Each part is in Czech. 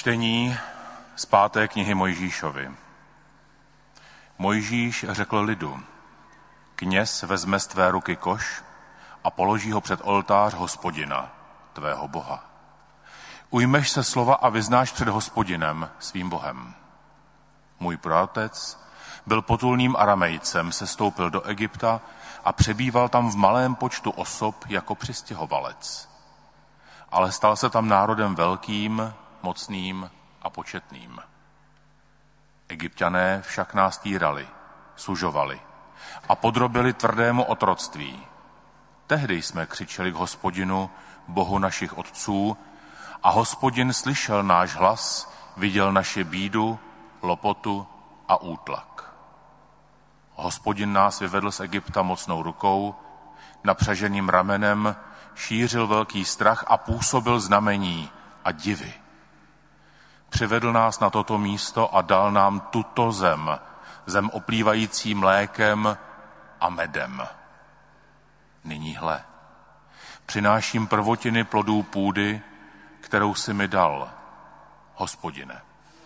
Čtení z 5. knihy Mojžíšovi. Mojžíš řekl lidu: Kněz vezme z tvé ruky koš a položí ho před oltář Hospodina, tvého Boha. Ujmeš se slova a vyznáš před Hospodinem, svým Bohem. Můj praotec byl potulným Aramejcem, sestoupil do Egypta a přebýval tam v malém počtu osob jako přistěhovalec. Ale stal se tam národem velkým, mocným a početným. Egypťané však nás týrali, sužovali a podrobili tvrdému otroctví. Tehdy jsme křičeli k Hospodinu, Bohu našich otců, a Hospodin slyšel náš hlas, viděl naši bídu, lopotu a útlak. Hospodin nás vyvedl z Egypta mocnou rukou, napřaženým ramenem, šířil velký strach a působil znamení a divy. Přivedl nás na toto místo a dal nám tuto zem, zem oplývající mlékem a medem. Nyní hle, přináším prvotiny plodů půdy, kterou si mi dal, Hospodine.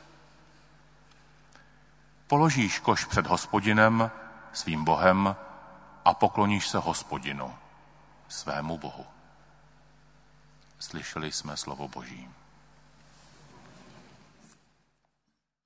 Položíš koš před Hospodinem, svým Bohem, a pokloníš se Hospodinu, svému Bohu. Slyšeli jsme slovo Boží.